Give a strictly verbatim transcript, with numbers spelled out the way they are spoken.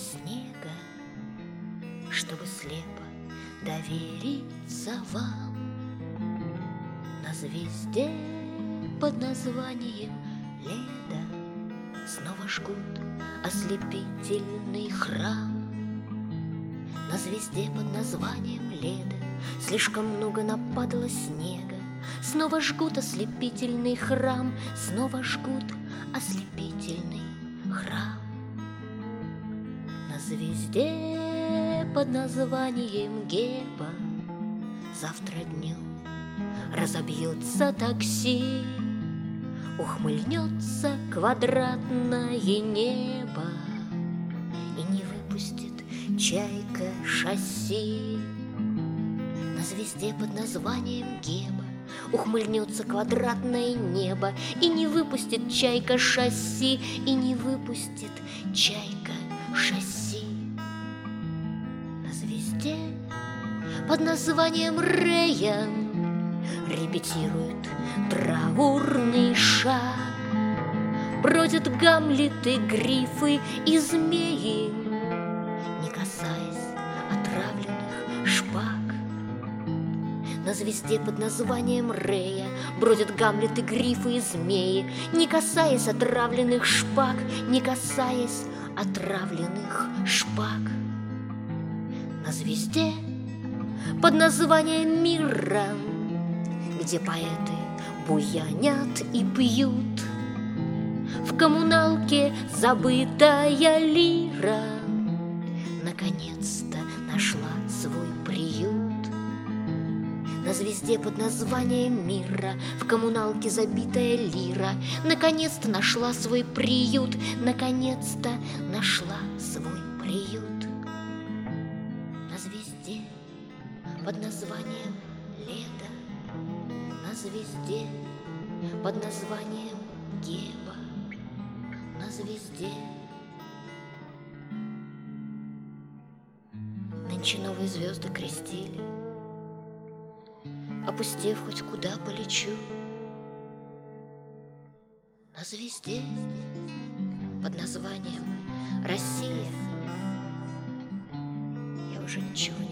снега, чтобы слепо довериться вам. На звезде под названием Леда снова жгут ослепительный храм. На звезде под названием Леда слишком много нападало снега. Снова жгут ослепительный храм, снова жгут ослепительный храм. На звезде под названием Геба завтра днем разобьется такси, ухмыльнется квадратное небо и не выпустит чайка шасси. На звезде под названием Геба ухмыльнется квадратное небо и не выпустит чайка шасси, и не выпустит чайка шасси. На звезде под названием Рея репетируют траурный шаг. Бродят гамлеты, грифы и змеи, не касаясь отравленных шпаг. На звезде под названием Рея бродят гамлеты, грифы и змеи, не касаясь отравленных шпаг, не касаясь отравленных шпаг. На звезде под названием Мира, где поэты буянят и пьют, в коммуналке забытая лира наконец-то нашла свой приют. На звезде под названием Мира в коммуналке забитая лира наконец-то нашла свой приют, наконец-то нашла свой приют. На звезде под названием Леда, на звезде под названием Геба, на звезде. Нынче новые звезды крестили, опустев, хоть куда полечу. На звезде под названием Россия я уже ничего